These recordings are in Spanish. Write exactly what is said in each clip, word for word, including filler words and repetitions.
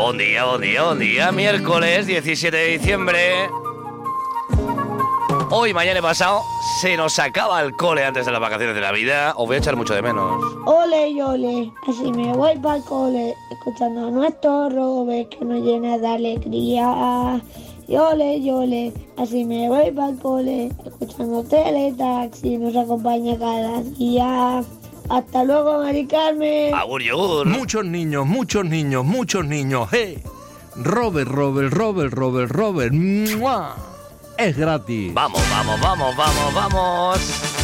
Buen día, buen día, buen día. Miércoles diecisiete de diciembre. Hoy, mañana y pasado se nos acaba el cole antes de las vacaciones de Navidad. Os voy a echar mucho de menos. Ole y ole, así me voy para el cole, escuchando a nuestro Robert que nos llena de alegría. Y ole y ole, así me voy para el cole, escuchando Teletaxi, nos acompaña cada día. Hasta luego, Mari Carmen. Agur, yogur. Muchos niños, muchos niños, muchos niños. ¡Hey! Robert, Robert, Robert, Robert, Robert. ¡Mua! Es gratis. Vamos, vamos, vamos, vamos, vamos.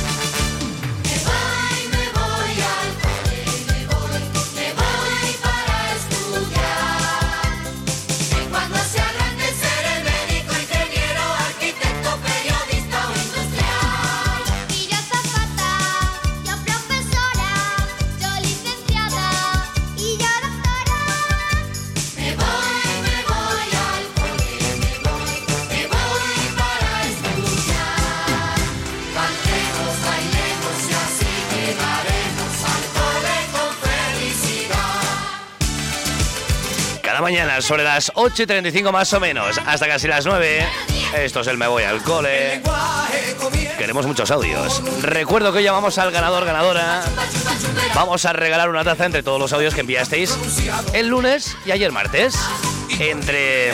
Mañana sobre las ocho y treinta y cinco más o menos, hasta casi las nueve. Esto es el Me Voy al Cole. Queremos muchos audios. Recuerdo que hoy llamamos al ganador, ganadora. Vamos a regalar una taza entre todos los audios que enviasteis el lunes y ayer martes. Entre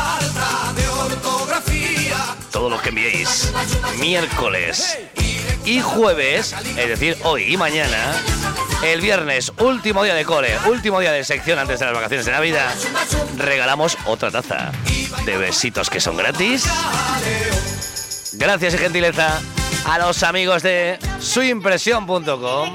todos los que enviéis miércoles y jueves, es decir, hoy y mañana. El viernes, último día de cole, último día de sección antes de las vacaciones de Navidad, regalamos otra taza de besitos que son gratis. Gracias y gentileza a los amigos de suimpresión punto com.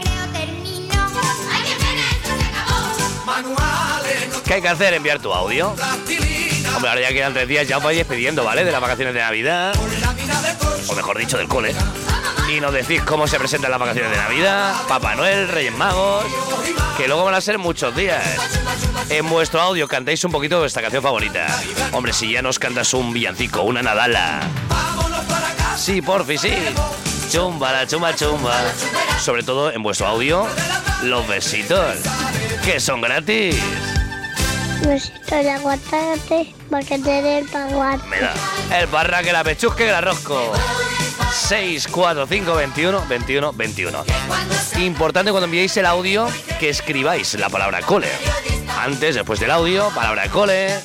¿Qué hay que hacer? Enviar tu audio. Hombre, ahora ya quedan tres días, ya os vais despidiendo, ¿vale? De las vacaciones de Navidad. O mejor dicho, del cole. Y nos decís cómo se presentan las vacaciones de Navidad, Papá Noel, Reyes Magos, que luego van a ser muchos días. En vuestro audio cantáis un poquito de vuestra canción favorita. Hombre, si ya nos cantas un villancico, una nadala. Sí, porfi, sí. Chumba, la chumba, chumba. Sobre todo en vuestro audio, los besitos, que son gratis. Besitos de aguacate, para que te dé el paguate. Mira, el parra que la pechusque que la rosco. seis cuatro cinco veintiuno veintiuno veintiuno. Importante cuando enviéis el audio que escribáis la palabra cole. Antes, después del audio, palabra cole.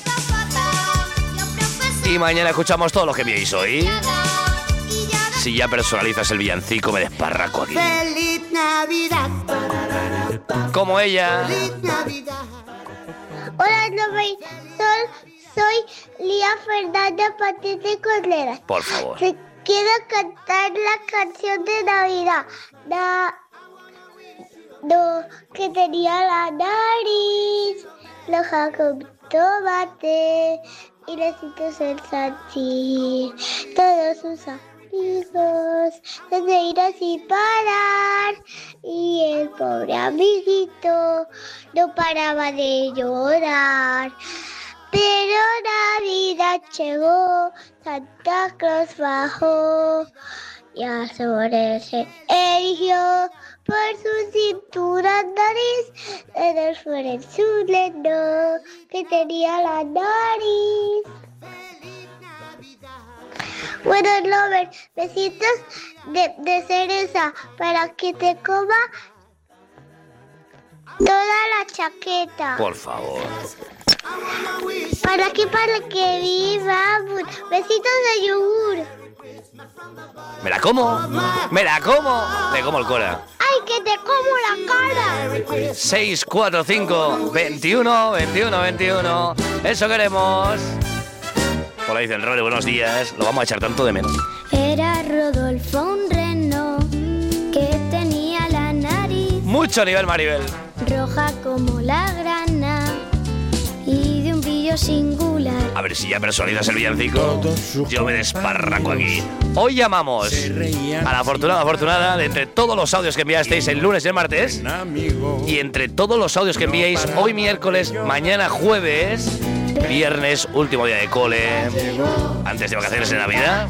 Y mañana escuchamos todos los que enviéis hoy. Si ya personalizas el villancico, me desparraco aquí. ¡Feliz Navidad! Como ella. ¡Feliz Navidad! Hola, no me soy, soy Lía Fernanda Patete Contreras. Por favor. Te quiero cantar la canción de Navidad. Da, do, que tenía la nariz roja con tomate y besitos en salchicha. Todos sus amigos desde ir sin parar y el pobre amiguito no paraba de llorar. Pero Navidad llegó, Santa Claus bajó y a sobre se erigió por su cintura nariz, dedos fuera en su dedo que tenía la nariz. Bueno, Robert, besitos de, de cereza para que te coma toda la chaqueta. Por favor. Para que para que viva. Besitos de yogur. ¿Me la como? ¿Me la como? Me como el cola. ¡Ay, que te como la cara! seis cuatro cinco veintiuno veintiuno veintiuno. Eso queremos. Hola, dicen Rory, buenos días. Lo vamos a echar tanto de menos. Era Rodolfo un reno que tenía la nariz Mucho nivel, Maribel. roja como la grana y de un brillo singular. A ver si ya personalizas el villancico. Yo me desparraco aquí. Hoy llamamos a la afortunada afortunada de entre todos los audios que enviasteis el lunes y el martes. Y entre todos los audios que enviéis hoy miércoles, mañana jueves, viernes, último día de cole, antes de vacaciones de Navidad,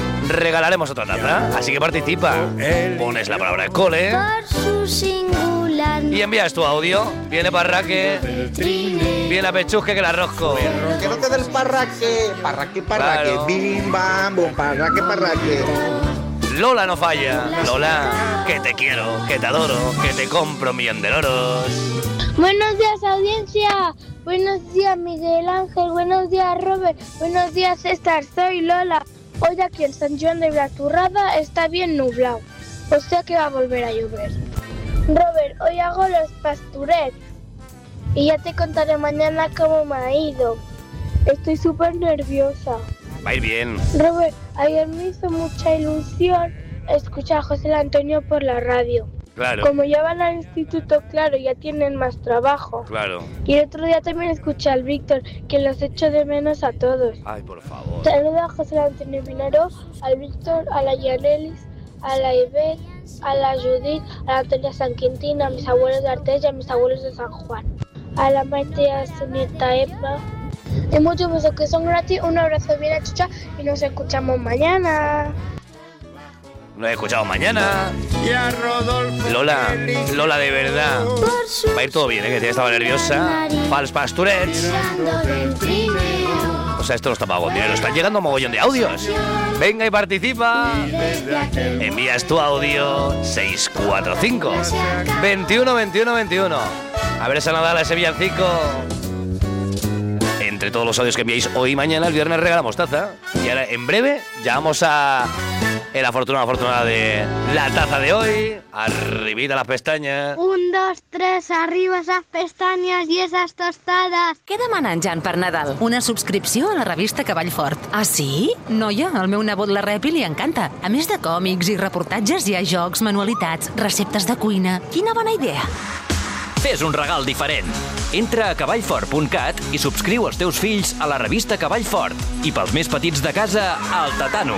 regalaremos otra taza. Así que participa. Pones la palabra cole Por su singular Y envías tu audio. Viene Parraque, viene a Pechusque que la rosco. Que no te dé el parraque, parraque, parraque, Claro. bim, bam, bum, parraque, parraque. Lola no falla. Lola, que te quiero, que te adoro, que te compro un millón de loros. Buenos días, audiencia. Buenos días, Miguel Ángel. Buenos días, Robert. Buenos días, César. Soy Lola. Hoy aquí en San Joan de Vilaturrada está bien nublado. O sea que va a volver a llover. Robert, hoy hago los pasturets. Y ya te contaré mañana cómo me ha ido. Estoy súper nerviosa. Va a ir bien. Robert, ayer me hizo mucha ilusión escuchar a José Antonio por la radio. Claro, Como ya van al instituto, claro, ya tienen más trabajo. claro. Y el otro día también escuché al Víctor, que los echo de menos a todos. Ay, por favor. Saludo a José Antonio Pinaro, al Víctor, a la Yanelis, a la Ivette, a la Judith, a la Antonia San Quintín, a mis abuelos de Artés y a mis abuelos de San Juan. A la Maite y a su nieta Emma. Y muchos besos que son gratis, un abrazo bien a Chucha y nos escuchamos mañana. Nos escuchamos mañana. Lola, Lola de verdad. Va a ir todo bien, ¿eh? Que ya estaba nerviosa. Pals Pasturets. O sea, esto no está pago con dinero. Están llegando un mogollón de audios. Venga y participa. Envías tu audio seis cuatro cinco veintiuno veintiuno veintiuno. A ver esa Nadal, ese villancico. Entre todos los audios que enviáis hoy y mañana, el viernes regalamos taza. Y ahora, en breve, ya vamos a el afortunado afortunada de la taza de hoy. Arribita las pestañas. Un, dos, tres, arriba esas pestañas y esas tostadas. Què demanen, Jan, per Nadal? Una subscripció a la revista Cavall Fort. Ah, sí? Noia, al meu nebot la Repi li encanta. A més de còmics i reportatges, hi ha jocs, manualitats, receptes de cuina. Quina bona idea! Fes un regal diferent. Entra a cavallfort punt cat i subscriu els teus fills a la revista Cavall Fort. I pels més petits de casa, al Tatano.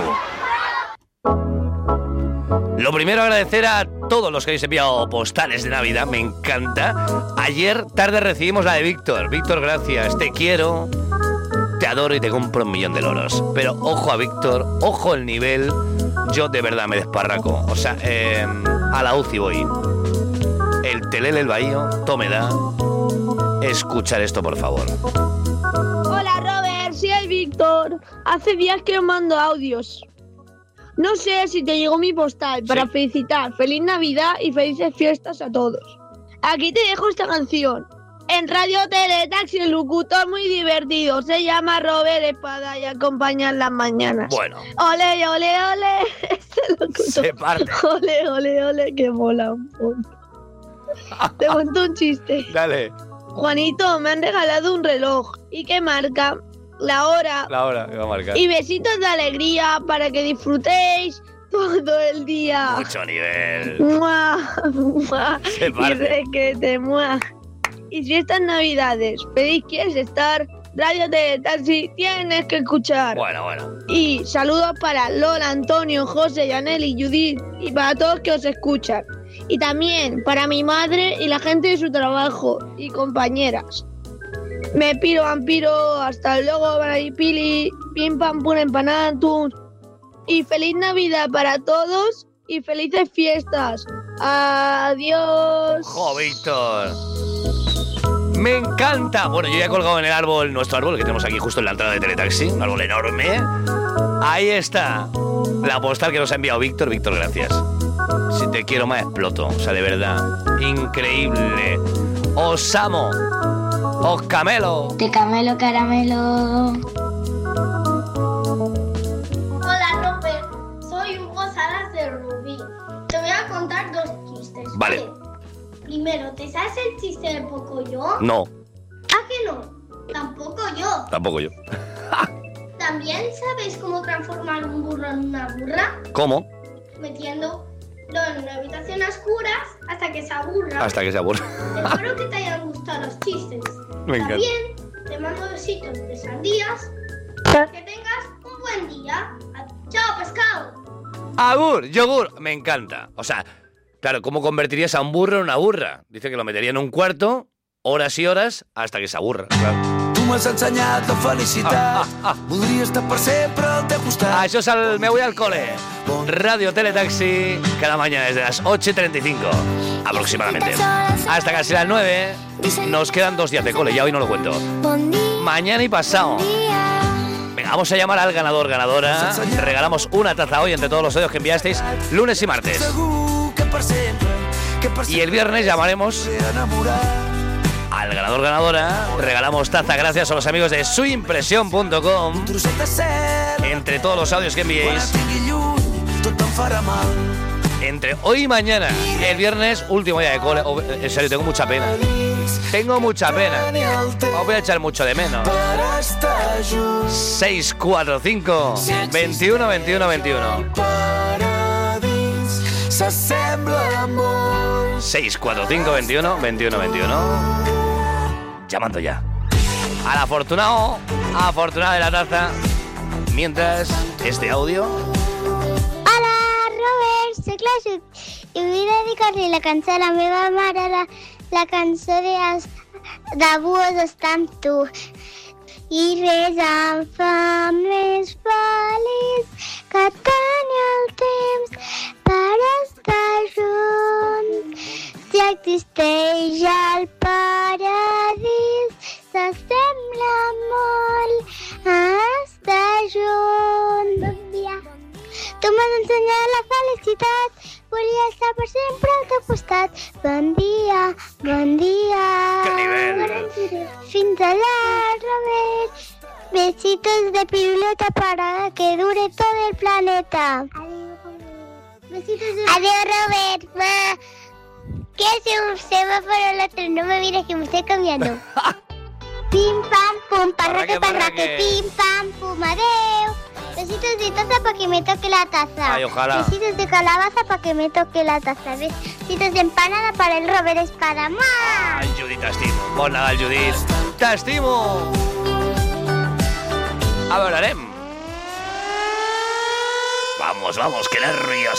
Lo primero, agradecer a todos los que habéis enviado postales de Navidad. Me encanta. Ayer tarde recibimos la de Víctor. Víctor, gracias. Te quiero, te adoro y te compro un millón de loros. Pero ojo a Víctor, ojo el nivel. Yo de verdad me desparraco. O sea, eh, a la U C I voy. El Telele, el Bahío, tome da. Escuchar esto, por favor. Hola Robert, soy el Víctor. Hace días que os mando audios. No sé si te llegó mi postal para Sí. felicitar. Feliz Navidad y felices fiestas a todos. Aquí te dejo esta canción. En Radio Teletaxi, el locutor muy divertido. Se llama Robert Espada y acompaña en las mañanas. Bueno, Ole, ole, ole. Este locutor. se parte. Ole, ole, ole, que mola un poco. Te cuento un chiste. Dale, Juanito, me han regalado un reloj. ¿Y qué marca? La hora. la hora que va a marcar. Y besitos de alegría para que disfrutéis todo el día. Mucho nivel. ¡Mua! ¡Mua! Se Y parte. requete, ¡mua! Y si estas navidades feliz quieres estar, Radio Teletaxi tienes que escuchar. Bueno, bueno. Y saludos para Lola, Antonio, José, Yanel y Judith. Y para todos que os escuchan. Y también para mi madre y la gente de su trabajo y compañeras. Me piro, vampiro, hasta luego, Pili, pim pam pum empanatun. Y feliz Navidad para todos y felices fiestas. Adiós. ¡Jo, Víctor! Me encanta. Bueno, yo ya he colgado en el árbol, nuestro árbol, que tenemos aquí justo en la entrada de Teletaxi, un árbol enorme. Ahí está la postal que nos ha enviado Víctor. Víctor, gracias. Si te quiero más, exploto. O sea, de verdad, increíble. Os amo. Os camelo. De camelo caramelo. Hola Robert, soy Hugo Salas de Rubí. Te voy a contar dos chistes. Vale. Primero, ¿te sabes el chiste de Pocoyo? No, ¿A que no? Tampoco yo. tampoco yo. ¿También sabes cómo transformar un burro en una burra? ¿Cómo? Metiéndolo en una habitación a oscuras hasta que se aburra. Hasta que se aburra. Espero que te hayan gustado los chistes. Me encanta. También te mando besitos de sandías. Que tengas un buen día. ¡Chao, pescado! Agur, yogur, me encanta. O sea, claro, ¿cómo convertirías a un burro en una burra? Dice que lo metería en un cuarto, horas y horas, hasta que se aburra. Claro. m'has ensenyat la felicitat. Ah, ah, ah. Voldria estar per sempre al teu costat. Això és el Me Voy al Cole. Radio Teletaxi, cada mañana desde las ocho y treinta y cinco aproximadamente hasta casi las nueve. Nos quedan dos días de cole, ya hoy no lo cuento. Mañana y pasado. Venga, vamos a llamar al ganador, ganadora. Regalamos una taza hoy entre todos los audios que enviasteis lunes y martes. Y el viernes llamaremos al ganador, ganadora. Regalamos taza gracias a los amigos de suimpresión punto com. Entre todos los audios que enviéis entre hoy y mañana. El viernes, último día de cole. Oh, en serio, tengo mucha pena. Tengo mucha pena. Os voy a echar mucho de menos. seis cuatro cinco, veintiuno, veintiuno, veintiuno. seis cuatro cinco, veintiuno, veintiuno, veintiuno. Llamando ya al afortunado, afortunada de la taza. Mientras, este audio. Hola, Robert, soc la Jut i vull dedicar-li la cançó a la meva mare, la, la cançó de, de Buos està amb tu. I res em fa més feliç que tenir el temps per estar junts. Si existeix el paradís, s'assembla molt a estar junts. Bon dia. Tu m'has ensenyat la felicitat, volia estar per sempre al teu costat. Bon dia, bon dia. Que nivell. Fins allà, Robert. Besitos de piruleta para que dure todo el planeta. Besitos de... Adiós, Robert. Ma. ¿Qué hace un semáforo al otro? No me mires que me estoy cambiando. Pim, pam, pum, parraque, parraque, pim, pam, pum, adeu. Besitos de taza para que me toque la taza. Ay, ojalá. Besitos de calabaza para que me toque la taza. Besitos de empanada para el Robert Espada. ¡Mua! Ay, Judit, t'estimo. Bon Nadal, Judit. T'estimo. Hablarem. Vamos, vamos, qué nervios.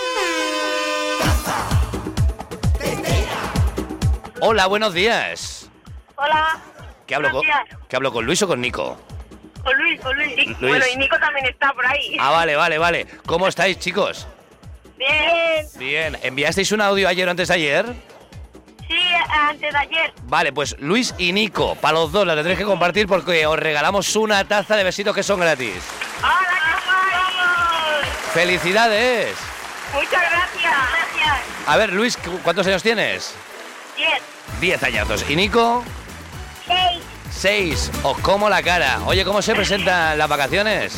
Hola, buenos días. Hola. ¿Qué hablo, con, ¿Qué hablo con Luis o con Nico? Con Luis, con Luis. Luis. Bueno, y Nico también está por ahí. Ah, vale, vale, vale. ¿Cómo estáis, chicos? Bien. Bien. ¿Enviasteis un audio ayer o antes de ayer? Sí, antes de ayer. Vale, pues Luis y Nico, para los dos la tendréis que compartir porque os regalamos una taza de besitos que son gratis. ¡Hola, qué guay! ¡Felicidades! Muchas gracias. Gracias. A ver, Luis, ¿cuántos años tienes? Diez. Diez añazos. ¿Y Nico? Seis. Seis. Os como la cara. Oye, ¿cómo se presentan las vacaciones?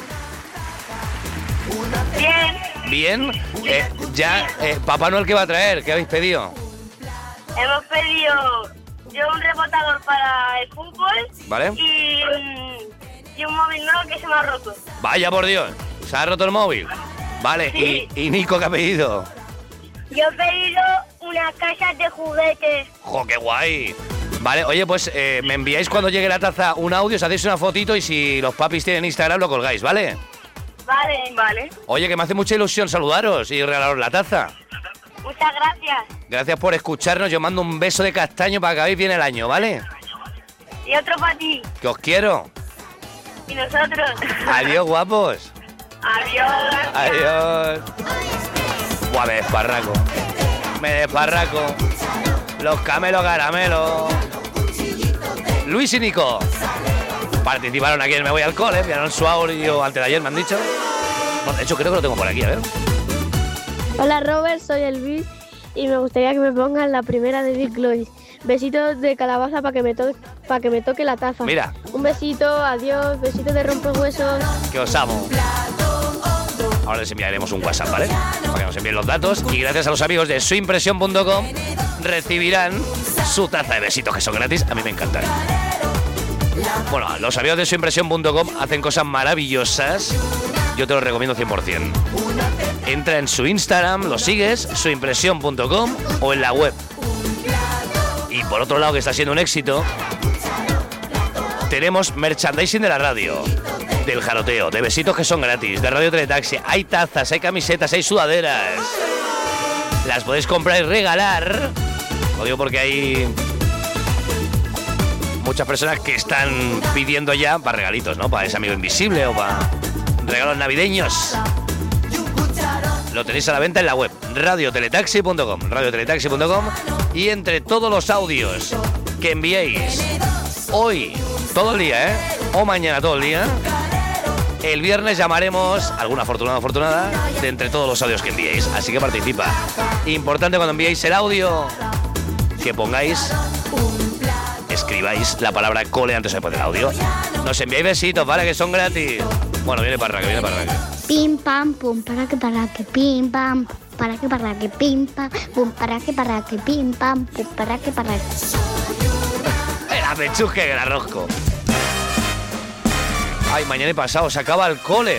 Bien. Bien. Eh, ya, eh, Papá Noel, ¿qué va a traer? ¿Qué habéis pedido? Hemos pedido yo un rebotador para el fútbol. Vale. Y, y un móvil nuevo que se me ha roto. Vaya por Dios. ¿Se ha roto el móvil? Vale. Sí. ¿Y, y Nico qué ha pedido? Yo he pedido una caja de juguetes. ¡Jo, qué guay! Vale, oye, pues eh, me enviáis cuando llegue la taza un audio, os hacéis una fotito y si los papis tienen Instagram lo colgáis, ¿vale? Vale, vale. Oye, que me hace mucha ilusión saludaros y regalaros la taza. Muchas gracias. Gracias por escucharnos, yo mando un beso de castaño para que acabéis bien el año, ¿vale? Y otro para ti. Que os quiero. Y nosotros. Adiós, guapos. Adiós. Adiós. Buah, me desparraco. Me desparraco. Los camelos caramelos. Luis y Nico participaron aquí en Me Voy al Cole, enviaron su audio antes de ayer, me han dicho. Bueno, de hecho, creo que lo tengo por aquí, a ver. Hola Robert, soy el Luis y me gustaría que me pongan la primera de Big Lois. Besitos de calabaza para que me toque para que me toque la taza. Mira. Un besito, adiós, besitos de rompehuesos. Que os amo. Ahora les enviaremos un WhatsApp, ¿vale? Para que nos envíen los datos. Y gracias a los amigos de suimpresión punto com recibirán su taza de besitos que son gratis. A mí me encantan. Bueno, los amigos de suimpresión punto com hacen cosas maravillosas. Yo te lo recomiendo cien por ciento. Entra en su Instagram, lo sigues, suimpresión punto com o en la web. Y por otro lado, que está siendo un éxito, tenemos merchandising de la radio, del jaroteo, de besitos que son gratis, de Radio Teletaxi. Hay tazas, hay camisetas, hay sudaderas. Las podéis comprar y regalar. Lo digo porque hay muchas personas que están pidiendo ya para regalitos, ¿no? Para ese amigo invisible o para regalos navideños. Lo tenéis a la venta en la web radio teletaxi punto com, radio teletaxi punto com, y entre todos los audios que enviéis hoy, todo el día, ¿eh? O mañana todo el día, el viernes llamaremos a algún afortunado o afortunada de entre todos los audios que enviéis. Así que participa. Importante cuando enviéis el audio que pongáis, escribáis la palabra cole antes de poner el audio. Nos enviáis besitos, ¿vale? Que son gratis. Bueno, viene para que viene para que. Pim pam pum para que para que pim pam para que para que pim pam pum para que para que pim pam pum para que para que. El apechusque que el arrosco. Ay, mañana y pasado se acaba el cole.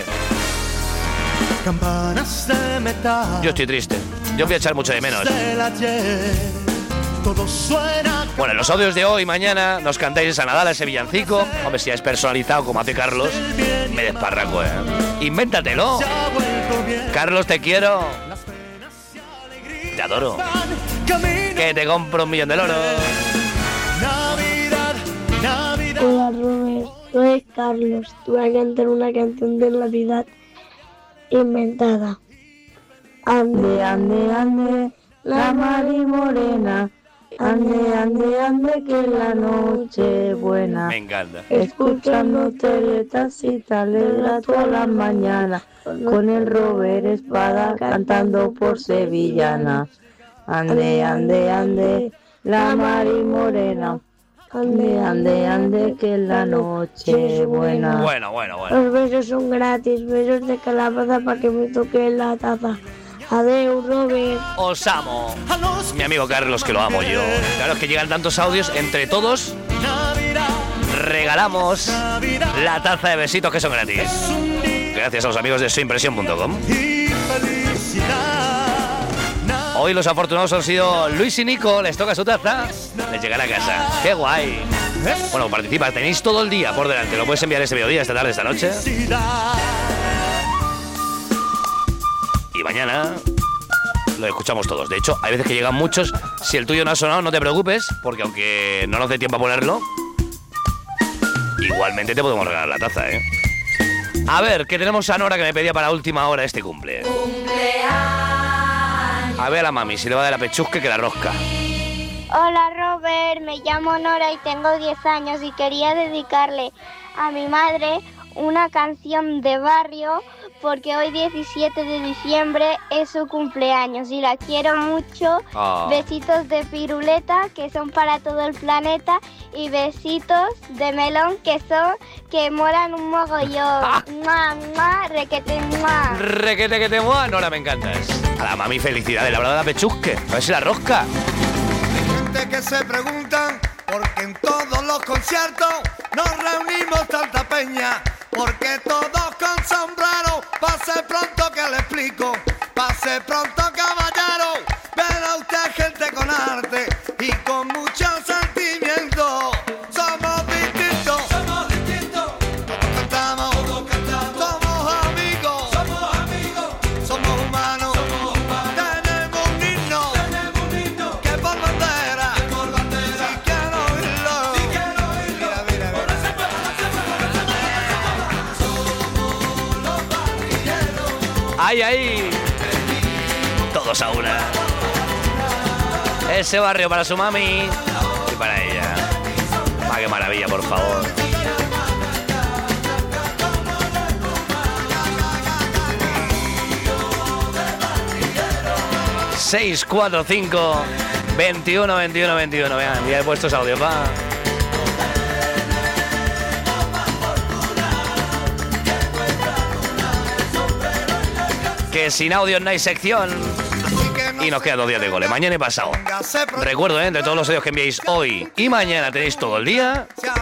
Yo estoy triste. Yo voy a echar mucho de menos. Bueno, en los audios de hoy y mañana nos cantáis a Nadal ese villancico. Hombre, si es personalizado como hace Carlos, me desparraco, ¿eh? Invéntatelo. Carlos, te quiero. Te adoro. Que te compro un millón de loros. Hola Robert, soy Carlos. Te voy a cantar una canción de Navidad inventada. Ande, ande, ande, la Mari Morena. Ande, ande, ande, que la noche es buena. Me encanta. Escuchando Teletaxi te alegra todas las mañanas. Con el Robert Espada cantando por sevillana. Ande, ande, ande, la Mari Morena. Ande, ande, ande, que la noche es buena. Bueno, bueno, bueno. Los besos son gratis, besos de calabaza para que me toque la taza. Adeu, Robert. Os amo. Mi amigo Carlos, que lo amo yo. Claro, es que llegan tantos audios, entre todos regalamos la taza de besitos que son gratis. Gracias a los amigos de soimpresión punto com. Hoy los afortunados han sido Luis y Nico, les toca su taza, les llegará a casa. ¡Qué guay! Bueno, participa, tenéis todo el día por delante, lo puedes enviar este mediodía, esta tarde, esta noche. Y mañana lo escuchamos todos. De hecho, hay veces que llegan muchos. Si el tuyo no ha sonado, no te preocupes, porque aunque no nos dé tiempo a ponerlo, igualmente te podemos regalar la taza, ¿eh? A ver, que tenemos a Nora que me pedía para última hora este cumple. A ver a la mami, si le va a dar la pechusque que la rosca. Hola Robert, me llamo Nora y tengo diez años y quería dedicarle a mi madre una canción de barrio porque hoy diecisiete de diciembre es su cumpleaños y la quiero mucho. Oh. Besitos de piruleta que son para todo el planeta y besitos de melón que son que molan un mogollón. Ah. Mua, mua, requete, mua. Requete que te mueva, Nora, me encantas. A la mami, felicidades, le habrá dado la pechusque. A ver si la rosca. Gente que se pregunta por qué en todos los conciertos nos reunimos tanta peña. Porque todos con sombrero, pase pronto que le explico. Pase pronto, caballero, verá usted gente con arte y con mucho sentimiento. Somos distintos, somos distintos. Todos cantamos, todos cantamos. Somos amigos, somos amigos. Somos humanos, somos humanos. Tenemos un himno, tenemos un himno que por bandera, que por bandera. Si quiero oírlo, si quiero oírlo. Mira, mira, mira. ¡Ay, ay! Todos a una. Ese barrio para su mami y para ella. ¡Ah, qué maravilla, por favor! seis cuatro cinco veintiuno veintiuno veintiuno. Vean, ya he puesto ese audio, va. Que sin audio no hay sección. Y nos quedan dos días de gole, mañana y pasado. Recuerdo, ¿eh? Entre todos los audios que enviéis hoy y mañana tenéis todo el día.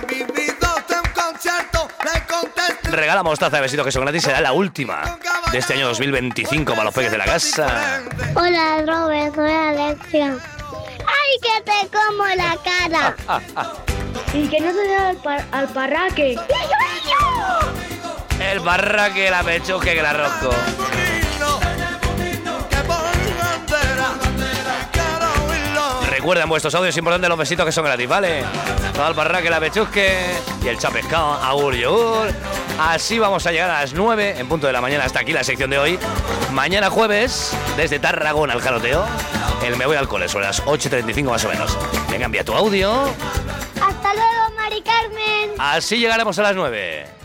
Regalamos taza de besitos que son gratis. Será la última de este año dos mil veinticinco para los peques de la casa. Hola Robert, soy Alexia. ¡Ay, que te como la cara! Ah, ah. Y que no se dé al, par al parraque. El barraque, la pechusque, que la rosco. Recuerden vuestros audios importantes, los besitos que son gratis, ¿vale? Todo el parraque, la pechusque y el chapescao, agur yogur. Así vamos a llegar a las nueve en punto de la mañana. Hasta aquí la sección de hoy. Mañana jueves, desde Tarragona al Jaloteo, el Me Voy al Cole, sobre las ocho y treinta y cinco más o menos. Venga, envía tu audio. Hasta luego, Mari Carmen. Así llegaremos a las nueve.